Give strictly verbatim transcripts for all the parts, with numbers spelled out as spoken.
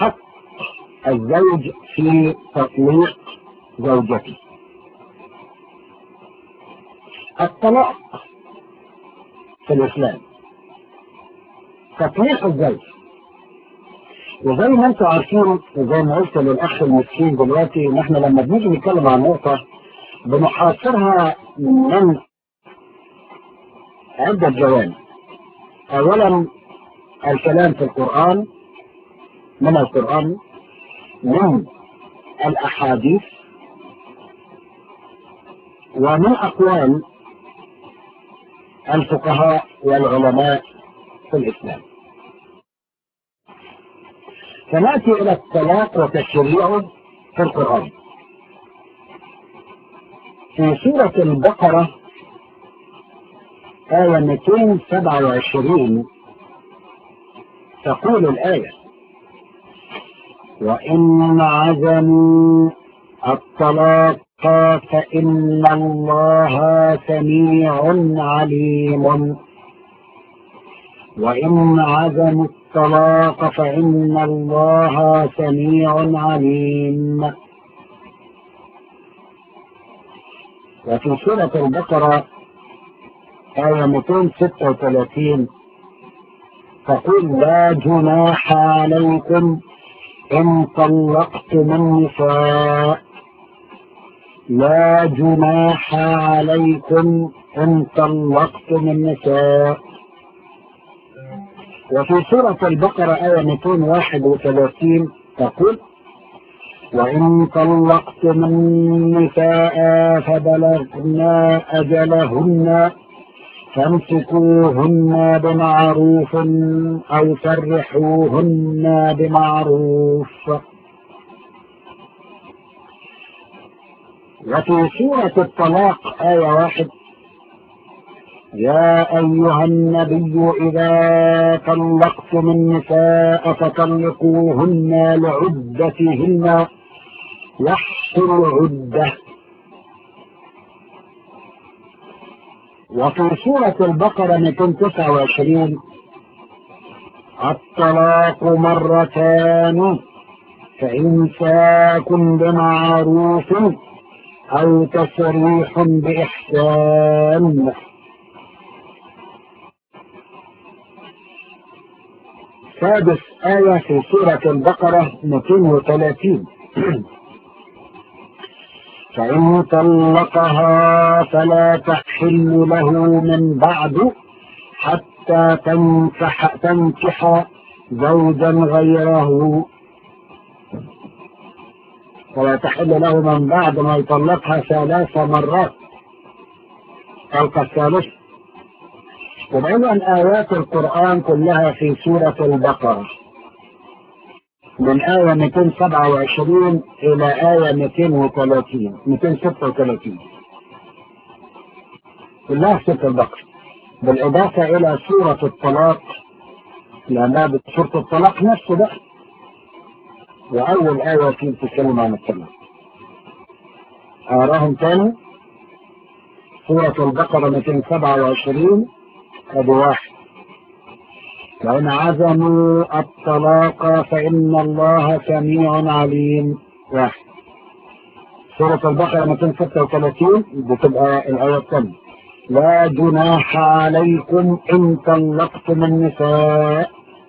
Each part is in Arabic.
حق الزوج في تطليق زوجته. الطلاق في الإسلام تطليق الزوج، وزي ما انتم عارفين وزي ما قلت للأخ المسكين دلوقتي ان احنا لما بنيجي نتكلم عن نقطة بنحاصرها من عدة جوانب. أولا الكلام في القرآن، من القرآن، من الأحاديث، ومن أقوال الفقهاء والعلماء في الإسلام. فنأتي إلى الطلاق وتشريعه في القرآن. في سورة البقرة آية مئتين وسبعة وعشرين تقول الآية: وإن عزموا الطلاق فإن الله سميع عليم. وإن عزموا الطلاق فإن الله سميع عليم. وفي سورة البقرة آية مئتين وستة وثلاثين تقول: لا جناح عليكم إن طلقتم النساء. لا جناح عليكم إن طلقتم النساء. وفي سورة البقرة آية مئتين وواحد وثلاثين تقول: وإن طلقتم النساء فبلغن أجلهن فامسكوهن بمعروف أو سرحوهن بمعروف. وفي سورة الطلاق آية واحد: يا أيها النبي إذا طلقتم النساء فطلقوهن لعدتهن واحصروا العدة. وفي سورة البقرة مئتين وتسعة وعشرين: الطلاق مرتان فإمساك بمعروف أو تسريح بإحسان. سادس آية في سورة البقرة مئتين وثلاثين: فإن طلقها فلا تحل له من بعد حتى تنكح, تنكح زوجا غيره. فلا تحل له من بعد ما يطلقها ثلاث مرات، طلقة الثالث. وبعدين آيات القرآن كلها في سورة البقرة من آية مئتين وسبعة وعشرين إلى آية مئتين وثلاثين مئتين وستة وثلاثين كلها في سورة البقرة، بالإضافة إلى سورة الطلاق لأنها سورة الطلاق نفسه بقى، وأول آية فيه تتكلم عن الطلاق. أراهم تاني: سورة البقرة مئتين وسبعة وعشرين أبو واحد: وإن عزموا الطلاق فإن الله سميع عليم. واحد. سورة البقرة مئتين وستة وثلاثين بتبقى الآية الثانية: لا جناح عليكم إن طلقتم النساء.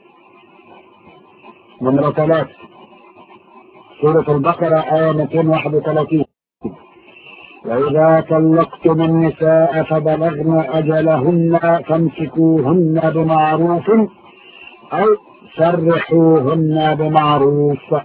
نمرة ثلاثة سورة البقرة آية مئتين وواحد وثلاثين: وإذا طلقتم النساء فبلغن أجلهن فامسكوهن بمعروف أو سرحوهن بمعروف.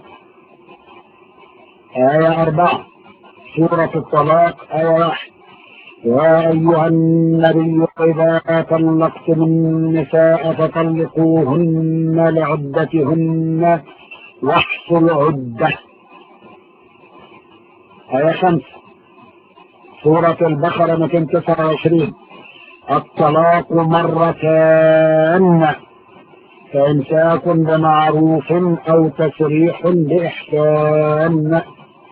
آية أربعة سورة الطلاق آية واحد: يا أيها النبي إذا طلقتم النساء فطلقوهن لعدتهن واحصوا العدة. آية خمسة سورة البقرة مئتين وتسعة وعشرين: الطلاق مرتان فإمساك بمعروف أو تسريح بإحسان.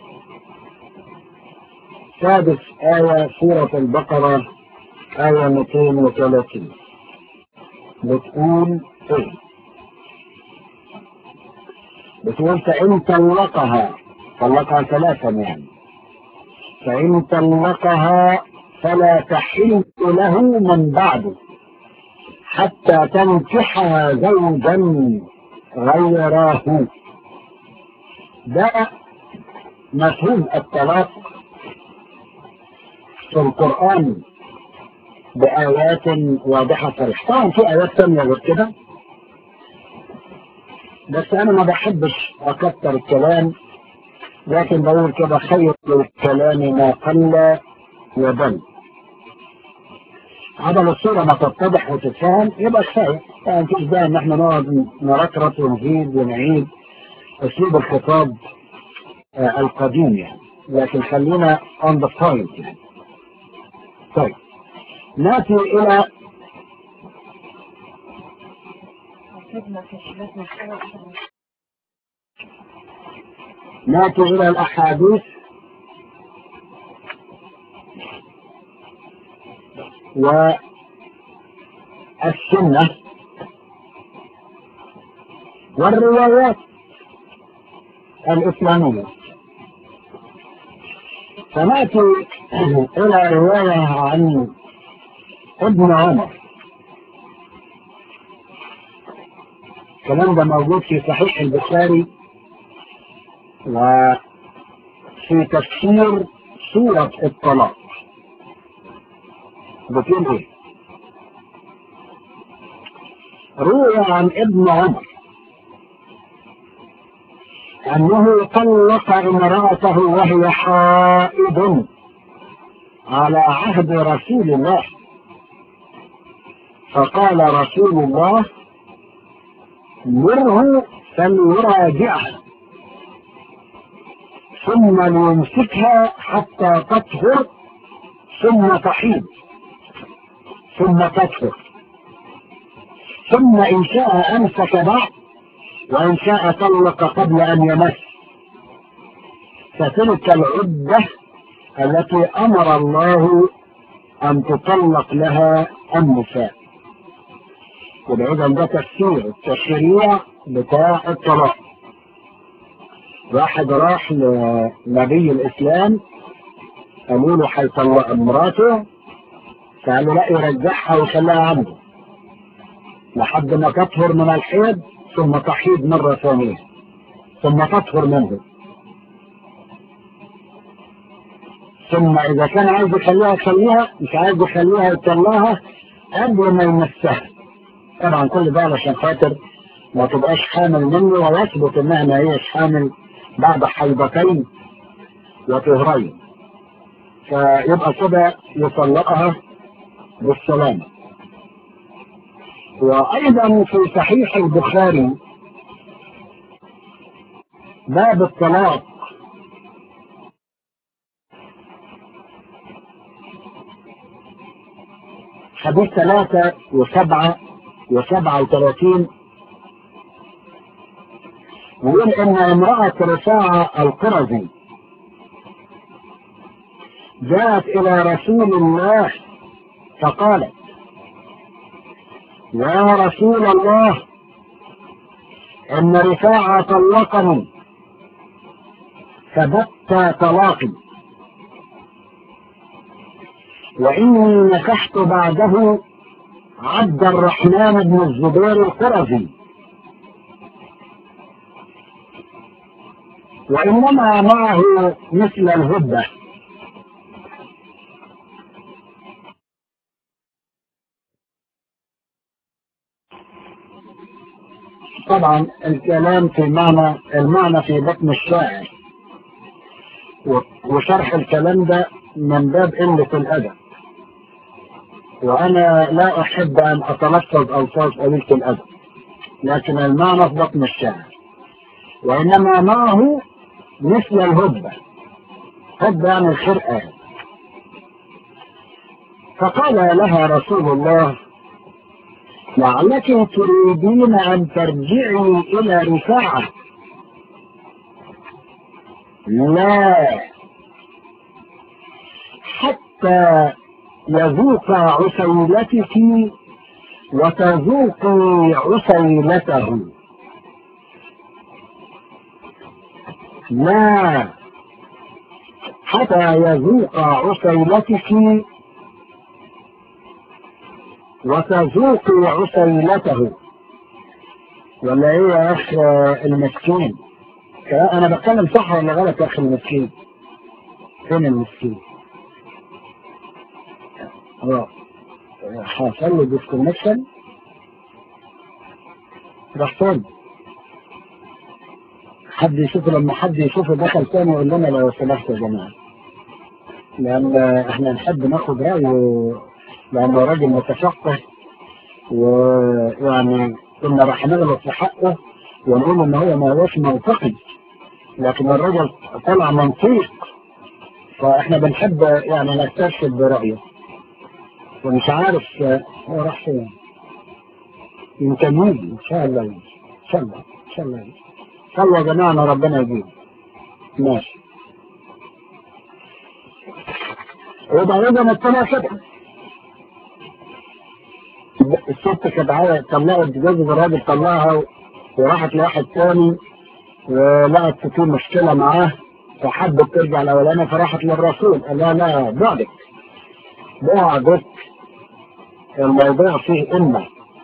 سادس آية سورة البقرة آية مئتين وثلاثين بتقول إيه؟ بتقول فإن طلقها، طلقها ثلاثا يعني، فإن طلقها فلا تحل له من بعده حتى تنكح زوجا غيره. ده مفهوم الطلاق في القرآن بآيات واضحة صريحة. طبعا في آيات ثانية غير كده، بس أنا ما بحبش أكتر الكلام، لكن بقول كده خير الكلام ما قل وبل. عدم الصورة ما تتضح وتتفهم يبقى كفاية، يعني مفيش داعي إن احنا نقعد نركرك ونزيد ونعيد أسلوب الخطاب آه القديم يعني، لكن خلينا on the point يعني. طيب نأتي إلى نأتي إلى الأحاديث والسنة والروايات الإسلامية. فنأتي إلى رواية عن ابن عمر، الكلام ده موجود في صحيح البخاري وفي تفسير سورة الطلاق. بتقول ايه؟ روي عن ابن عمر أنه طلق امرأته وهي حائض على عهد رسول الله، فقال رسول الله مره فليراجعها ثم ليمسكها حتى تطهر ثم تحيض ثم تطهر، ثم إن شاء أمسك بعد وإن شاء طلق قبل أن يمس، فتلك العدة التي أمر الله أن تطلق لها النساء. وبعيدا ده تفسير التشريع بتاع الطلاق. واحد راح لنبي الإسلام قالوا له هيطلق مراته، فقالوا لا يرجعها ويخليها عنده لحد ما تطهر من الحيض ثم تحيض مرة ثانية ثم تطهر منه، ثم إذا كان عايز يخليها يخليها، مش عايز يخليها يطلقها قبل ما يمسها. طبعا كل ده علشان خاطر ما تبقاش حامل منه ويثبت انها ما هيش حامل بعد حيضتين وطهرين، فيبقى كده يطلقها بالسلامة. وأيضا في صحيح البخاري باب الطلاق حديث ثلاثة وسبعة وسبعة وثلاثين يقول إن امرأة رفاعة القرظي جاءت إلى رسول الله فقالت يا رسول الله إن رفاعة طلقني فبت طلاقي وإني نكحت بعده عبد الرحمن بن الزبير القرظي وإنما معه مثل الهبة. طبعا الكلام في معنى المعنى في بطن الشاعر، وشرح الكلام ده من باب قلة الأدب، وأنا لا أحب أن أتلفظ ألفاظ قليلة الأدب، لكن المعنى في بطن الشاعر وإنما معه مثل الهبة، هبة يعني الخرقة. فقال لها رسول الله لعلك تريدين أن ترجعي إلى رفاعة. لا، حتى يذوق عسيلتك وتذوقي عسيلته. لا حتى يذوق عسيلتك وتذوقي عسيلته. ولا ايه يا اخ المسكين؟ انا بتكلم صح ولا غلط يا اخي المسكين؟ فين المسكين؟ اه حصل له ديسكونكشن راح تاني. حد يشوفه، لما حد يشوفه دخل تاني يقول لنا لو سمحت يا جماعه، لان احنا نحب ناخد رايه، لانه راجل متفقه، ويعني كنا راح نغلط في حقه ونقول ان هو ما هوش منطقي، لكن الراجل طلع منطيق، فاحنا بنحب يعني نستشهد برأيه. ومش عارف هو راح فين، يمكن يجي ان شاء الله، ان شاء الله ان شاء الله ان شاء الله يا جماعه ان ربنا يجيب. ماشي. يبقى اذا نطلع كده الست كانت عايزه طلعت جوز الراجل، طلعها وراحت لواحد تاني ولقت في مشكله معاه فحبت ترجع الاولانيه، فراحت للرسول قال لها لا بعدك بعدك الموضوع فيه امه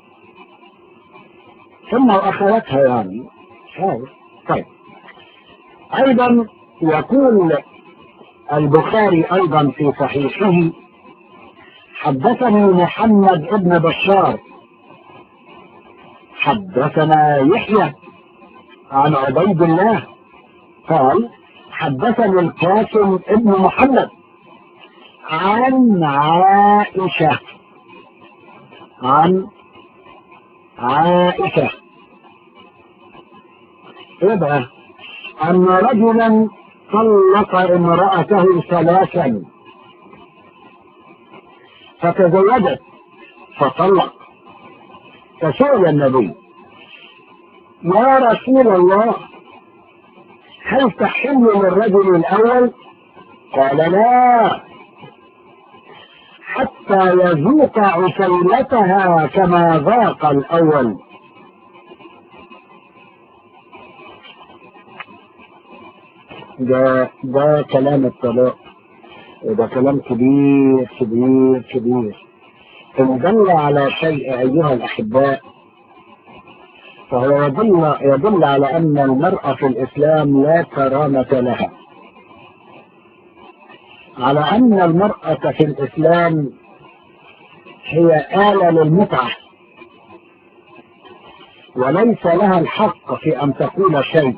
ثم واخواتها يعني. طيب ايضا يقول البخاري ايضا في صحيحه: حدثني محمد ابن بشار حدثنا يحيى عن عبيد الله قال حدثني القاسم ابن محمد عن عائشة عن عائشة ايه بقى؟ ان رجلا طلق امرأته ثلاثا فتزوجت فطلق، فسئل النبي: يا رسول الله هل تحل للرجل الاول؟ قال: لا حتى يذوق عسيلتها كما ذاق الاول. ده ده كلام الطلاق، وده كلام كبير كبير كبير. إن دل على شيء أيها الأحباء فهو يدل, يدل على أن المرأة في الإسلام لا كرامة لها، على أن المرأة في الإسلام هي آلة للمتعة وليس لها الحق في أن تقول شيء،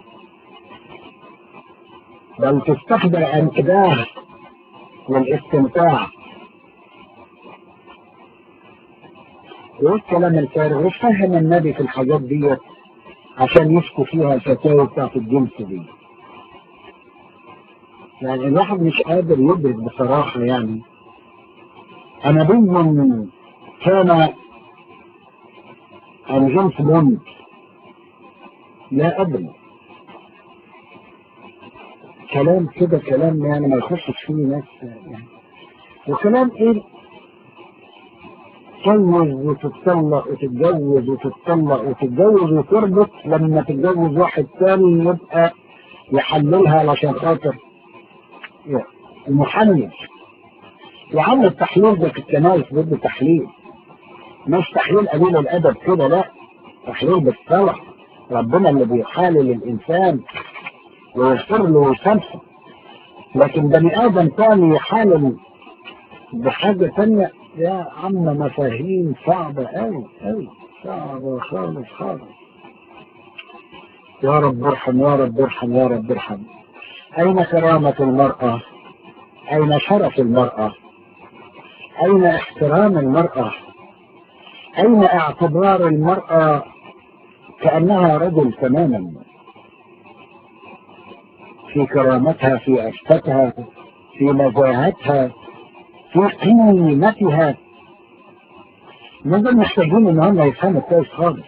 بل تستخدم انتباه والاستمتاع. والكلام الفارغ فهم النبي في الحاجات دي عشان يشكوا فيها الفتاوى بتاعت الجنس دي. يعني الواحد مش قادر يدرك بصراحة، يعني أنا بيهم كان الجنس بند لا أدري، كلام كده كلام يعني ما يخصش فيه ناس يعني. وكلام ايه؟ تتجوز وتتطلق وتتجوز وتتطلق وتتجوز وتربط، لما تتجوز واحد ثاني يبقى يحللها علشان خاطر المحلل. يا عم التحليل ده في الكنائس ضد تحليل، مش تحليل قليل الادب كده، لا تحليل بالصلاح. ربنا اللي بيحالل الانسان ويغفر له ويسامحه، لكن بني ادم ثاني يحالل بحاجه ثانيه. يا عم مفاهيم صعبه قوي قوي، صعبه خالص خالص. يا رب ارحم يا رب ارحم يا رب ارحم. اين كرامه المراه؟ اين شرف المراه؟ اين احترام المراه؟ اين اعتبار المراه كانها رجل تماما، في كرامتها، في عفتها، في نزاهتها، في قيمتها؟ نظل محتاجين ان هم يفهموا كويس خالص.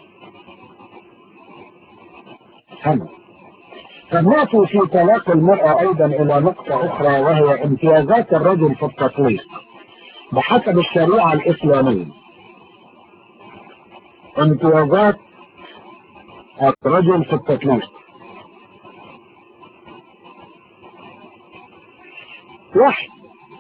فهموا. فنأتي في طلاق المرأة ايضا الى نقطة اخرى، وهي امتيازات الرجل في التطليق بحسب الشريعة الاسلامية. امتيازات الرجل في التطليق. واحد.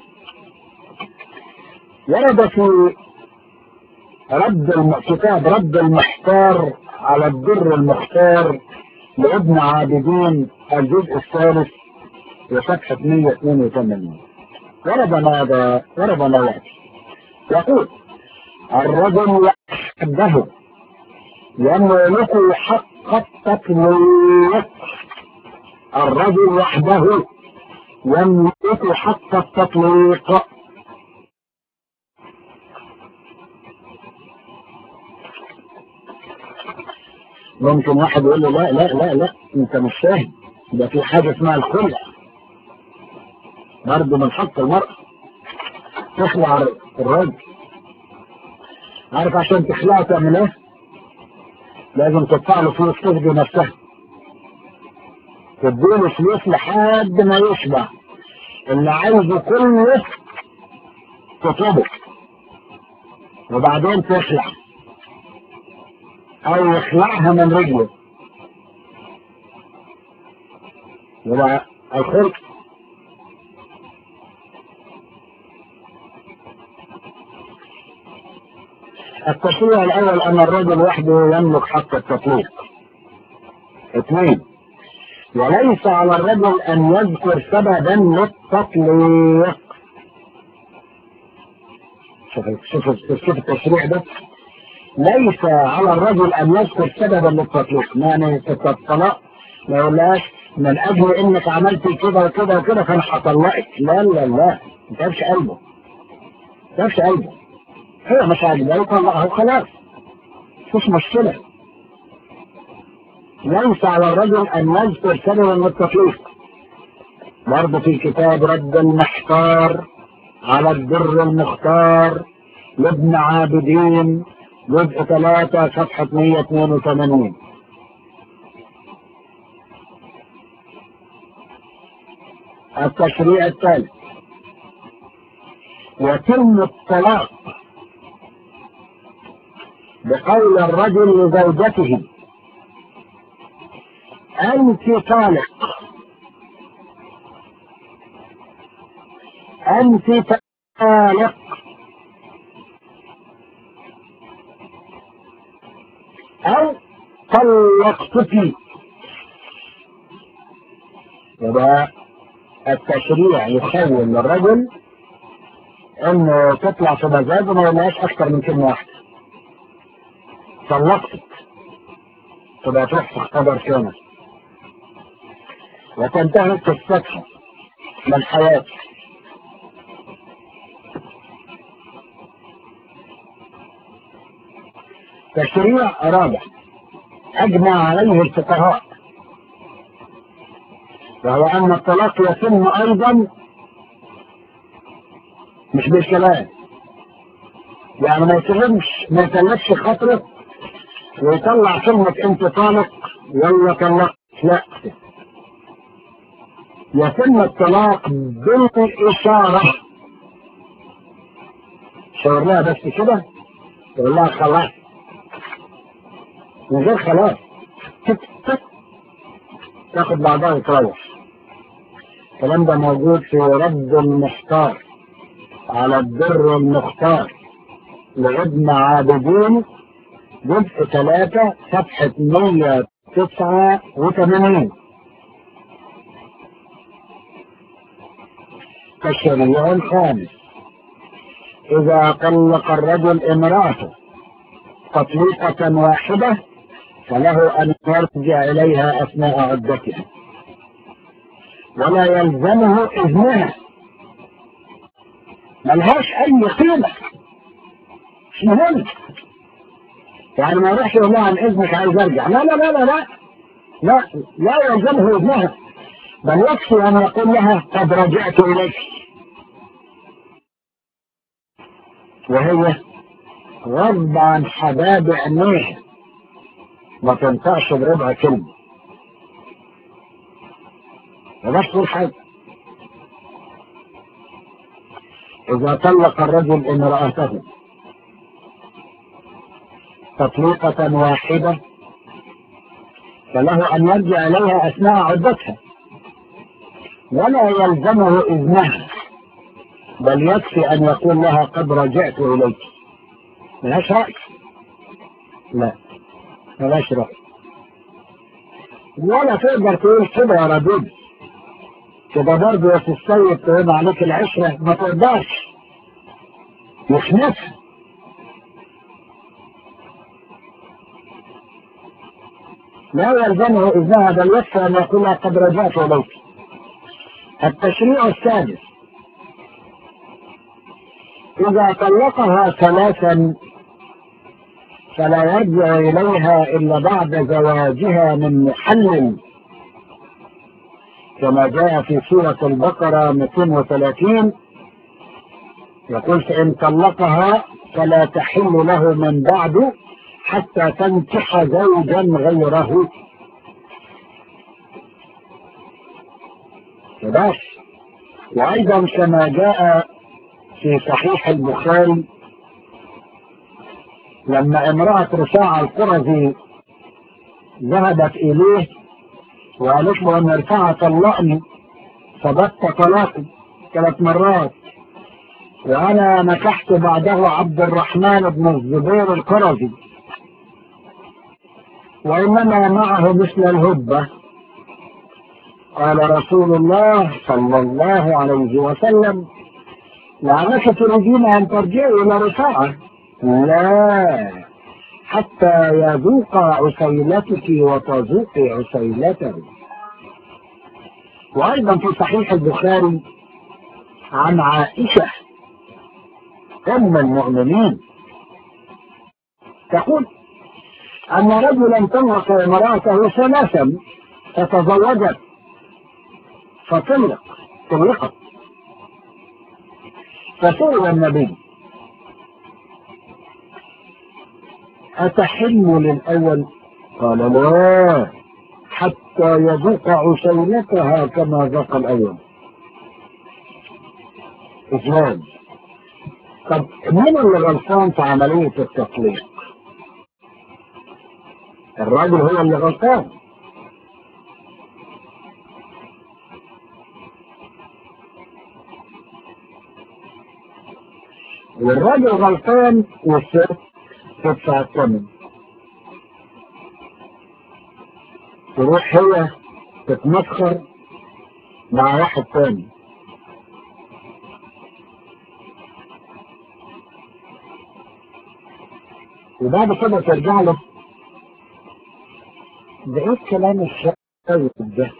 ورد في رد الم... كتاب رد المحتار على الدر المختار لابن عابدين الجزء الثالث وصفحة مئة واثنين وثمانين. ورد ماذا؟ ورد ما يأتي يقول: الرجل وحده يملك حق التطليق. الرجل وحده يملك حق التطليق. ممكن واحد يقول له لا لا لا لا انت مش فاهم، ده في حاجة اسمها الخلع برضه من حق المرأة تخلع الراجل. عارف عشان تخلعه تعمل ايه؟ لازم تدفع له فلوس تفدي نفسها، تديله فلوس لحد ما يشبع اللي عايزه كله تطلبه، وبعدين تخلع او يخلعها من رجله. يبقى الخلق التشريع الاول ان الرجل وحده يملك حق التطليق. اثنين: وليس على الرجل ان يذكر سببا للتطليق. شوف شوف شوف التشريع ده، ليس على الرجل ان يذكر سببا للتطليق. يعني في الطلاق ما يقولهاش من اجل انك عملت كده وكده وكده فانا هطلقك. لا لا لا، ما تبش قلبه، ما تبش قلبه، هي مش عاجبها يطلقها وخلاص، مش مشكله. ليس على الرجل ان يذكر سببا للتطليق. برضه في كتاب رد المحتار على الدر المختار لابن عابدين جزء ثلاثة صفحة مئة واثنين وثمانين. التشريع الثالث: يتم الطلاق بقول الرجل لزوجته: أنت طالق، أنت طالق، أو طلقتك. يبقى التشريع يخول للرجل انه تطلع في مزاجه ما يقولهاش اكثر من كلمه واحده. طلقتك تبقى تروح تختبر كامل وتنتهي قصتها من حياتك. تشريع رابع اجمع عليه الفقهاء، وهو ان الطلاق يتم ايضا مش بالكلام. يعني ما يسلمش ما يسلمش خاطره ويطلع كلمة انت طالق ولا طلقت، لا، يتم الطلاق بالاشارة. شاور لها بس كده، يقول لها خلاص، من غير خلاص تاخد بعضها وتروح. الكلام ده موجود في رد المحتار على الدر المختار لابن عابدين جزء ثلاثة صفحة مئة وتسعة وثمانين. التشريع الخامس: إذا طلق الرجل امرأته تطليقة واحدة فله أن يرجع إليها أثناء عدتها، ولا يلزمه إذنها. ملهاش أي قيمة، مش مهم. يعني ما يروحش يقول لها عن إذنك عايز أرجع، لا لا لا لا لا لا, لا يلزمه إذنها، بل يكفي أن يقول لها قد رجعت إليك، وهي غض عن حباب عينيها ما تنطقش بربع كلمة، ولا تقول حاجة. إذا طلق الرجل امرأته تطليقة واحدة فله أن يرجع إليها أثناء عدتها، ولا يلزمه إذنها. بل يكفي ان يقول لها قد رجعت اليك. ملهاش رأي. لا ملهاش رأي، ولا تقدر تقول كده يا رجل كده برضه يا السيد تقوم عليك العشرة، ما تقدرش، يخنفها. لا يلزمه إذنها، بل يكفي أن يقول لها قد رجعت إليك. التشريع السادس: إذا طلقها ثلاثا فلا يرجع إليها إلا بعد زواجها من محلل، كما جاء في سورة البقرة مئتين وثلاثين، يقول: فإن طلقها فلا تحل له من بعد حتى تنكح زوجا غيره. بس. وأيضا كما جاء في صحيح البخاري لما امرأة رفاعة القرظي ذهبت إليه وقالت له أن رفاعة طلقني فبت طلاقي ثلاث مرات، وأنا نكحت بعده عبد الرحمن بن الزبير القرظي وإنما معه مثل الهبة. قال رسول الله صلى الله عليه وسلم: لعلك تريدين أن ترجعي إلى رفاعة؟ لا، حتى يذوق عسيلتك وتذوقي عسيلته. وأيضا في صحيح البخاري عن عائشة أم المؤمنين تقول أن رجلا طلق امرأته ثلاثا فتزوجت فطلق طلقت، فسئل النبي: أتحل للأول؟ قال: لا، حتى يذوق عسيلتها كما ذاق الأول. إسلام. طب مين اللي غلطان في عملية التطليق؟ الراجل هو اللي غلطان. والراجل غلطان والست تدفع الثمن. تروح هي تتمسخر مع واحد تاني. وبعد كده ترجع له. ده ايه الكلام الشاذ ده؟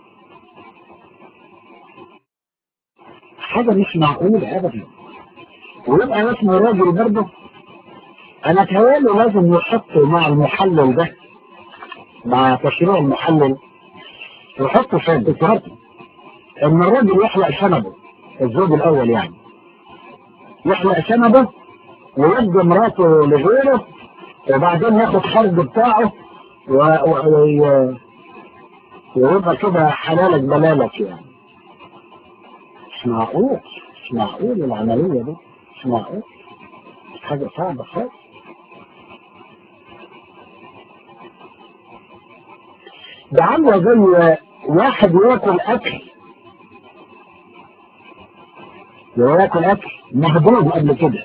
حاجة مش معقولة أبدا. ويبقى اسمه راجل برضه. أنا اتهيألي لازم يحط مع المحلل ده، مع تشريع المحلل، يحط شرط شرط إن الراجل يحلق شنبه، الزوج الأول يعني يحلق شنبه ويدي مراته لغيره، وبعدين ياخد خرج بتاعه ويبقى كده حلالك بلالك يعني. مش معقول، مش معقول العملية دي، مش معقول، حاجة صعبة خالص. ده عامله زي واحد ياكل أكل ياكل أكل مهضوم قبل كده،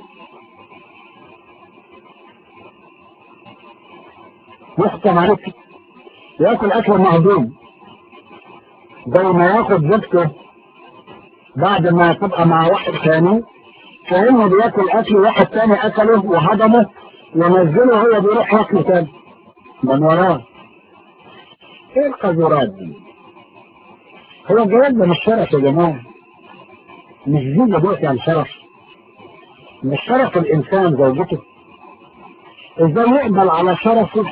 يحكم عليك ياكل أكل مهضوم، زي ما ياخد زوجته بعد ما تبقى مع واحد ثاني، كأنه بياكل أكل واحد ثاني أكله وهضمه ونزله، هو بيروح ياكله تاني من وراه. ايه القذورات دي؟ هو الجواز ده مش شرف يا جماعة، مش زوجة دلوقتي عن شرف، مش شرف الإنسان زوجته. ازاي يقبل على شرفه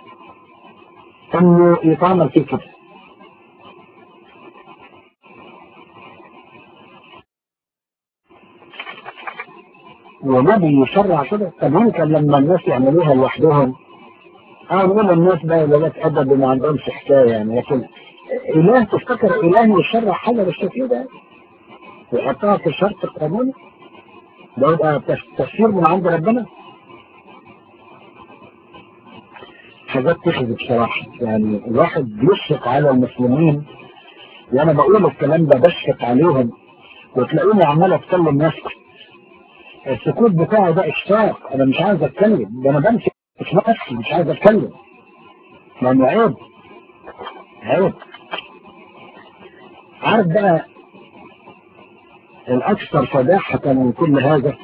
انه يتعامل فيه كده؟ ونبي يشرع كده؟ طب يمكن لما الناس يعملوها لوحدهم اقول الناس بقى ولاد ادب وما عندهمش حكايه يعني، لكن اله تفتكر اله يشرع حاجه بالشكل ده ويحطها في الشرط القانوني؟ ده يبقى تفسير من عند ربنا. حاجات تخزي بصراحه يعني. الواحد بيشفق على المسلمين، وانا بقول الكلام ده بشفق عليهم وتلاقوني عمال اتكلم نفسي. السكوت بتاعي ده اشفاق، انا مش عايز اتكلم، ده انا بمسك نفسي مش عايز اتكلم، لانه عيب عيب. عارف بقى الاكثر فداحة من كل هذا،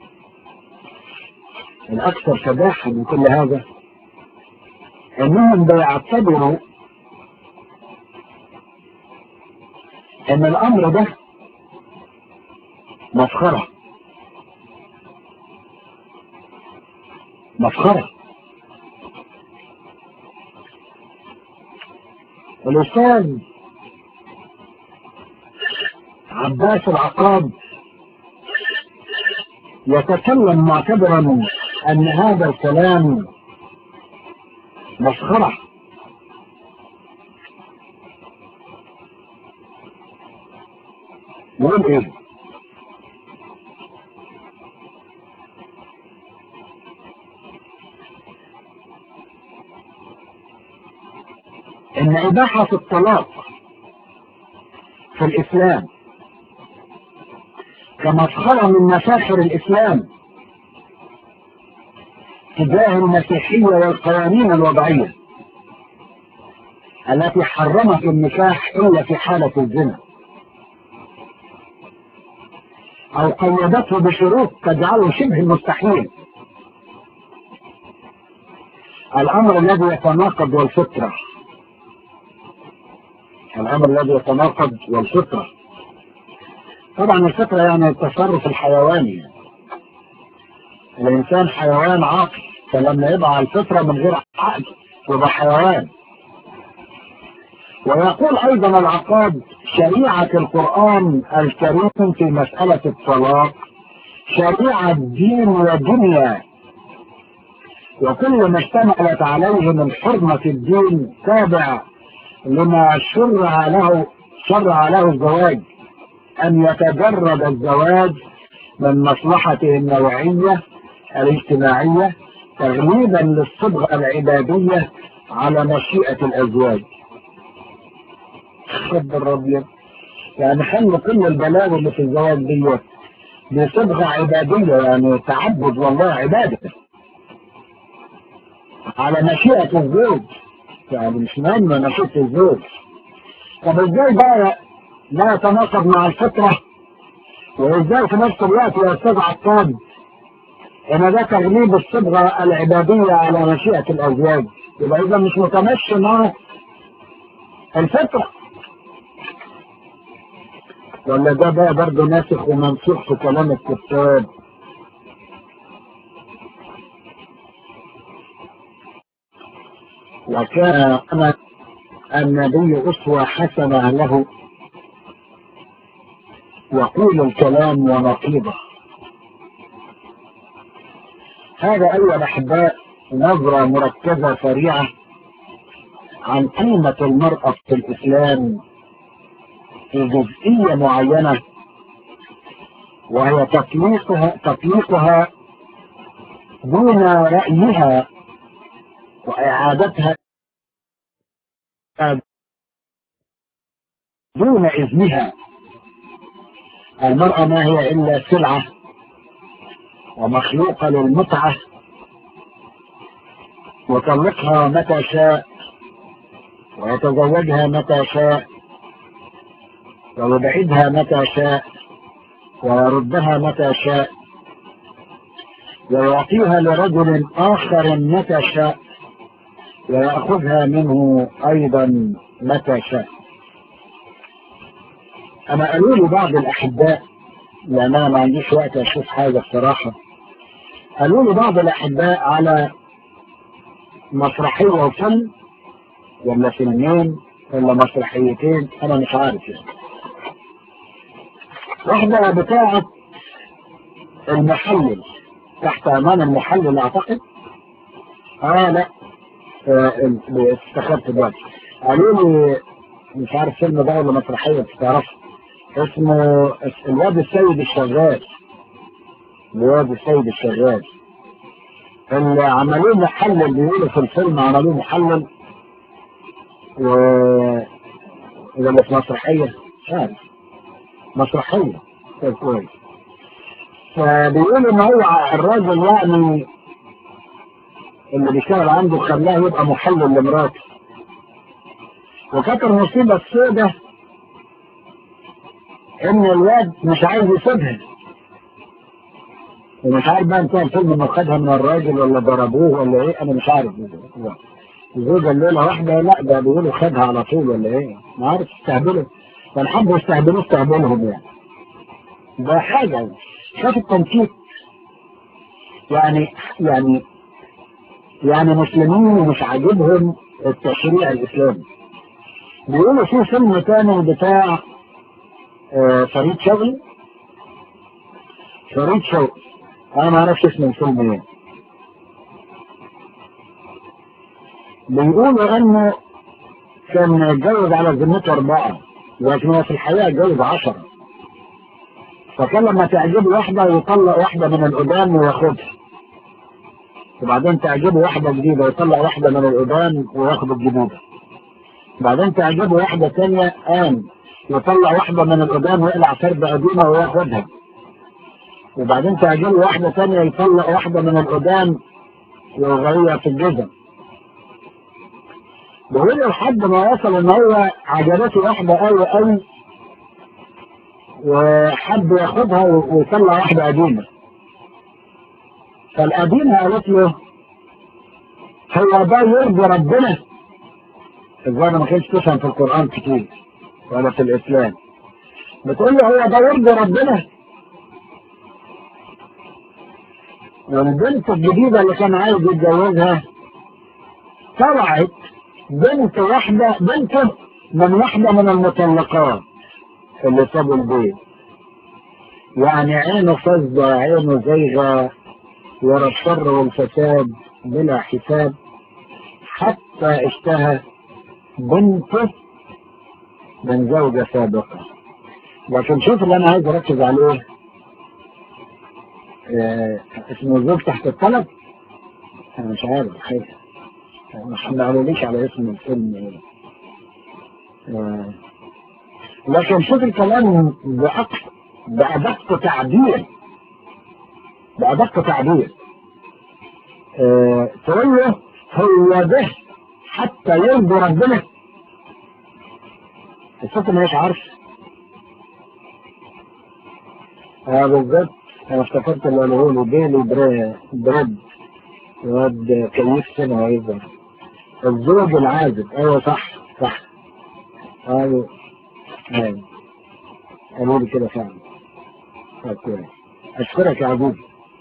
الاكثر فداحة من كل هذا انهم بيعتبروا ان الامر ده مسخرة مسخرة. الاستاذ عباس العقاد يتكلم معتبرا ان هذا الكلام مسخرة. يقول ايه؟ ان اباحة الطلاق في الاسلام كمسخرة من مفاخر الاسلام تجاه المسيحية والقوانين الوضعية التي حرمت النكاح الا في حالة الزنا، او قيدته بشروط تجعله شبه مستحيل. الامر الذي يتناقض والفطرة الامر الذي يتناقض والفطرة طبعا الفطرة يعني التصرف الحيواني، الانسان حيوان عاقل، فلما يبقى على الفطرة من غير عقل يبقى حيوان. ويقول ايضا العقاد شريعة القرآن الكريم في مسألة الطلاق شريعة دين ودنيا، وكل ما اشتملت عليه من حرمة الدين تابع لما شرع له شرع له الزواج، ان يتجرد الزواج من مصلحته النوعية الاجتماعية تغليبا للصبغة العبادية على مشيئة الازواج. خبر الرب، يعني خلوا كل البلاوي اللي في الزواج دي بصبغة عبادية، يعني تعبد والله عبادة على مشيئة الزوج، يعني مش مهم مشيئة الزوج. طب ازاي بقى لا يتناقض مع الفطرة، وازاي في نفس الوقت يا استاذ عقاد ان ده تغليب الصبغة العبادية على مشيئة الازواج؟ يبقى اذا مش متمشي مع الفطرة، ولا ده بقى برضه ناسخ ومنسوخ في كلام الكتاب؟ وكان النبي أسوة حسنة له، يقول الكلام ونقيضه. هذا أيها الأحباء نظرة مركزة سريعة عن قيمة المرأة في الإسلام في جزئية معينة، وهي تطليقها تطليقها دون رأيها وإعادتها دون إذنها. المرأة ما هي إلا سلعة ومخلوقة للمتعة، يطلقها متى شاء ويتزوجها متى شاء ويبعدها متى شاء ويردها متى شاء ويعطيها لرجل آخر متى شاء ويأخذها منه أيضا متى شاء. أنا قالوا لي بعض الأحباء، لأن أنا ما عنديش وقت أشوف حاجة الصراحة، قالوا لي بعض الأحباء على مسرحية وفيلم ولا فيلمين ولا مسرحيتين، أنا مش عارف يعني. واحدة بتاعة المحلل، تحت أمان المحلل أعتقد، آه لا آه استخدت دلوقتي، قالوا لي مش عارف فيلم ده ولا مسرحية تعرف اسمه الواد السيد الشغال. الواد السيد الشغال اللي عملوه محلل، بيقولوا في الفيلم عملوه محلل و ولا في مسرحية مش عارف مسرحية طب كويس. فبيقول ان هو الراجل يعني اللي بيشتغل عنده خلاه يبقى محلل لمراته، وكانت المصيبة السوداء ان الواد مش عايز يسيبها، ومش عارف بقى انتهى الفيلم انه خدها من الراجل ولا ضربوه ولا ايه، انا مش عارف. الزوجة الليلة واحدة، لا ده بيقولوا خدها على طول ولا ايه، ما عارف استهبلوا، كان حبوا يستهبلوا استهبلهم يعني. ده حاجة شاف التنكيت يعني يعني يعني مسلمين ومش عاجبهم التشريع الاسلامي. بيقولوا في فيلم تاني بتاع آه فريد شوقي فريد شوقي انا ما اعرفش اسم الفيلم ايه. بيقولوا انه كان اتجوز على ذمته اربعه، لكن هو في الحقيقه اتجوز عشره. فكان لما تعجبه واحده يطلق واحده من القدام وياخدها، وبعدين تعجبه واحده جديده يطلق واحده من القدام وياخد الجديده، بعدين تعجبه واحده ثانيه قام يطلع واحده من القدام ويقلع فرده قديمه وياخدها، وبعدين تعجبه واحده ثانيه يطلق واحده من القدام ويغير في الجزم. بيقول لحد ما وصل ان هو عجبته واحده قوي قوي وحب ياخدها ويطلع واحده قديمه. فالقديمه قالت له هو ده يرضي ربنا؟ الظاهر ما كانش تفهم في القران كتير ولا في الاسلام. بتقول له هو ده يرضي ربنا؟ والبنت الجديده اللي كان عايز يتجوزها طلعت بنت واحده بنته من واحده من المطلقات اللي سابوا البيت، يعني عينه فزة عينه زيغة ورا الشر والفساد بلا حساب، حتى اشتهى بنته من زوجة سابقة. لكن شوف اللي انا عايز اركز عليه، اه اسمه الزوج تحت الطلب. انا مش عارف حاجة، مش معلوليش على اسم الفيلم. اه لكن شوف الكلام بأدق تعبير بأدق تعبير اه تقول له هو ده حتى يرضي ربنا؟ الست مش عارف. اه بالظبط، انا افتكرت اللي قاله له بيلي براد واد كيف سنة ايضا الزوج العازب. ايوه صح صح ايوه ايوه قالوا لي كده فعلا. طيب كويس، اشكرك يا عزيزي.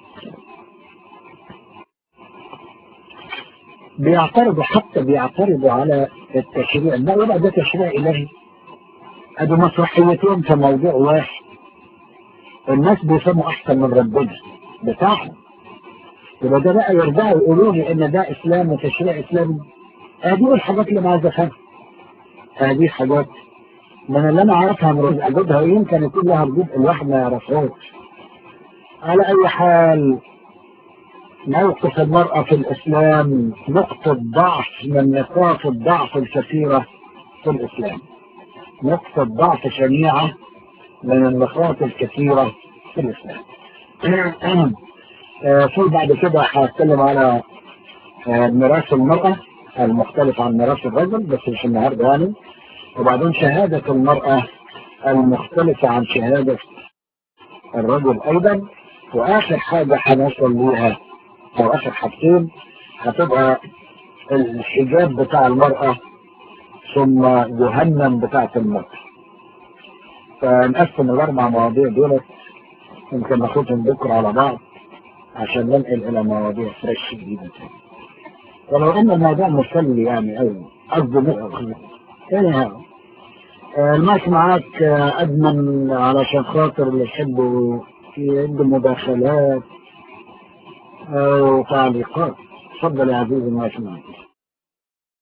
بيعترضوا حتى بيعترضوا على التشريع ده، يبقى ده تشريع الهي؟ ادي مسرحيتين في موضوع واحد، الناس بيفهموا احسن من ربنا بتاعهم، يبقى ده بقى يرجعوا يقولوا لي ان ده اسلام وتشريع اسلامي؟ هذه الحاجات اللي ما عايز افهمها، هذه حاجات من اللي انا عارفها من ردودها يمكن يكون لها ردود الواحد ما يعرفهاش. على اي حال موقف المرأة في الاسلام نقطة ضعف من نقاط الضعف الكثيرة في الاسلام، نقطة ضعف شنيعة من النقاط الكثيرة في الاسلام. في بعد كده هتكلم على ميراث المرأة المختلف عن ميراث الرجل، بس مش النهارده يعني. وبعدين شهادة المرأة المختلفة عن شهادة الرجل أيضا. وآخر حاجة هنوصل ليها أو آخر حاجتين هتبقى الحجاب بتاع المرأة ثم جهنم بتاعة المرأة. فنقسم الأربع مواضيع دولت، يمكن ناخدهم بكرة على بعض عشان ننقل إلى مواضيع فريش جديدة. ولو ان الموضوع مسلي يعني ايوه قصدي مؤخذ يعني. المايك معاك ادمن علشان خاطر اللي يحبوا يدوا مداخلات او تعليقات. اتفضل يا عزيزي المايك معاك.